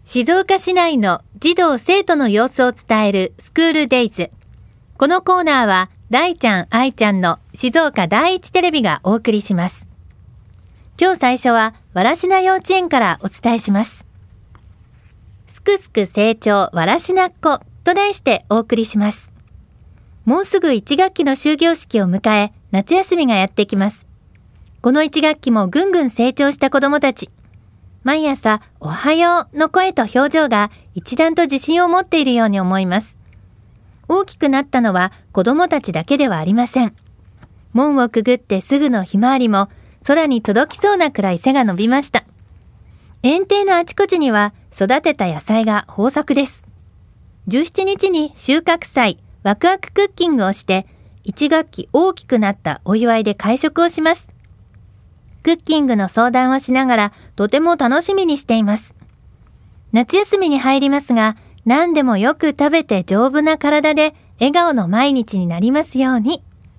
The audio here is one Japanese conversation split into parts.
静岡市内の児童生徒の様子を伝えるスクールデイズ。このコーナーは大ちゃん愛ちゃんの静岡第一テレビがお送りします。今日最初はわらしな幼稚園からお伝えします。すくすく成長わらしなっこと題してお送りします。もうすぐ1学期の終業式を迎え、夏休みがやってきます。この1学期もぐんぐん成長した子どもたち。毎朝おはようの声と表情が一段と自信を持っているように思います。大きくなったのは子どもたちだけではありません。門をくぐってすぐのひまわりも空に届きそうなくらい背が伸びました。園庭のあちこちには育てた野菜が豊作です。17日に収穫祭ワクワククッキングをして1学期大きくなったお祝いで会食をします。クッキングの相談をしながらとても楽しみにしています。夏休みに入りますが、何でもよく食べて丈夫な体で笑顔の毎日になりますように。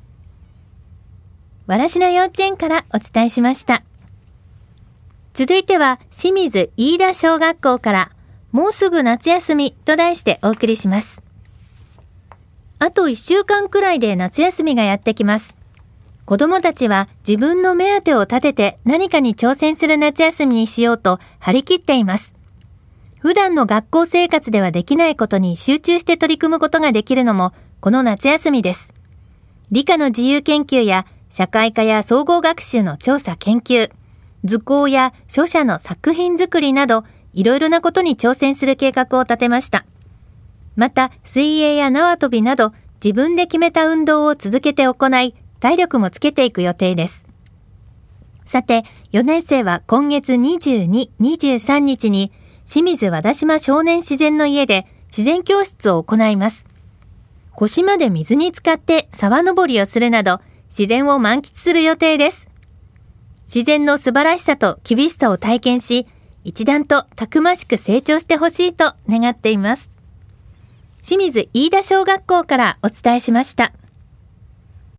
わらしな幼稚園からお伝えしました。続いては清水飯田小学校からもうすぐ夏休みと題してお送りします。あと1週間くらいで夏休みがやってきます。子どもたちは自分の目当てを立てて何かに挑戦する夏休みにしようと張り切っています。普段の学校生活ではできないことに集中して取り組むことができるのもこの夏休みです。理科の自由研究や社会科や総合学習の調査研究、図工や書写の作品作りなどいろいろなことに挑戦する計画を立てました。また水泳や縄跳びなど自分で決めた運動を続けて行い、体力もつけていく予定です。さて、4年生は今月22、23日に清水和田島少年自然の家で自然教室を行います。腰まで水に浸かって沢登りをするなど自然を満喫する予定です。自然の素晴らしさと厳しさを体験し、一段とたくましく成長してほしいと願っています。清水飯田小学校からお伝えしました。